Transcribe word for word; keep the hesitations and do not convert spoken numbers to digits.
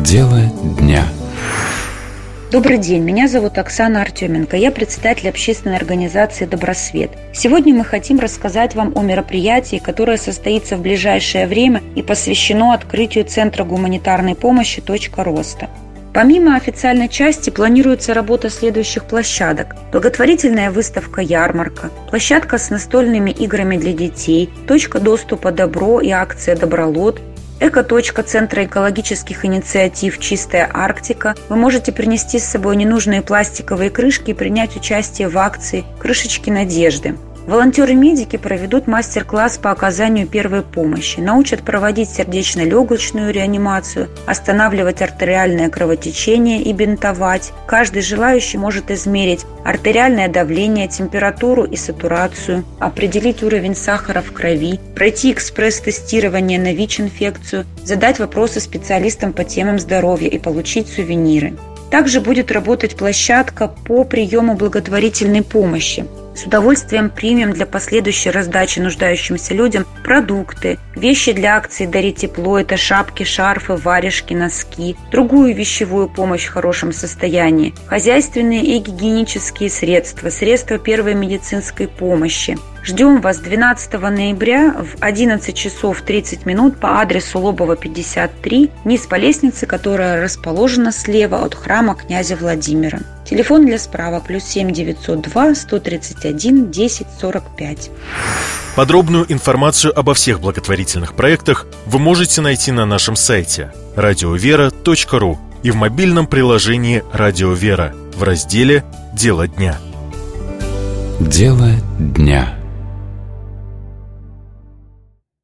Дело дня. Добрый день, меня зовут Оксана Артеменко, я председатель общественной организации «Добросвет». Сегодня мы хотим рассказать вам о мероприятии, которое состоится в ближайшее время и посвящено открытию Центра гуманитарной помощи «Точка роста». Помимо официальной части планируется работа следующих площадок: благотворительная выставка-ярмарка, площадка с настольными играми для детей, точка доступа «Добро» и акция «Добролот», эко-точка Центра экологических инициатив «Чистая Арктика». Вы можете принести с собой ненужные пластиковые крышки и принять участие в акции «Крышечки надежды». Волонтеры-медики проведут мастер-класс по оказанию первой помощи, научат проводить сердечно-легочную реанимацию, останавливать артериальное кровотечение и бинтовать. Каждый желающий может измерить артериальное давление, температуру и сатурацию, определить уровень сахара в крови, пройти экспресс-тестирование на ВИЧ-инфекцию, задать вопросы специалистам по темам здоровья и получить сувениры. Также будет работать площадка по приему благотворительной помощи. С удовольствием примем для последующей раздачи нуждающимся людям продукты, вещи для акции «Дари тепло» – это шапки, шарфы, варежки, носки, другую вещевую помощь в хорошем состоянии, хозяйственные и гигиенические средства, средства первой медицинской помощи. Ждем вас двенадцатого ноября в одиннадцать часов тридцать минут по адресу Лобова, пятьдесят три, вниз по лестнице, которая расположена слева от храма князя Владимира. Телефон для справок плюс семь девятьсот два сто тридцать один десять сорок пять. Подробную информацию обо всех благотворительных проектах вы можете найти на нашем сайте радиовера точка ру и в мобильном приложении «Радио Вера» в разделе «Дело дня». Дело дня.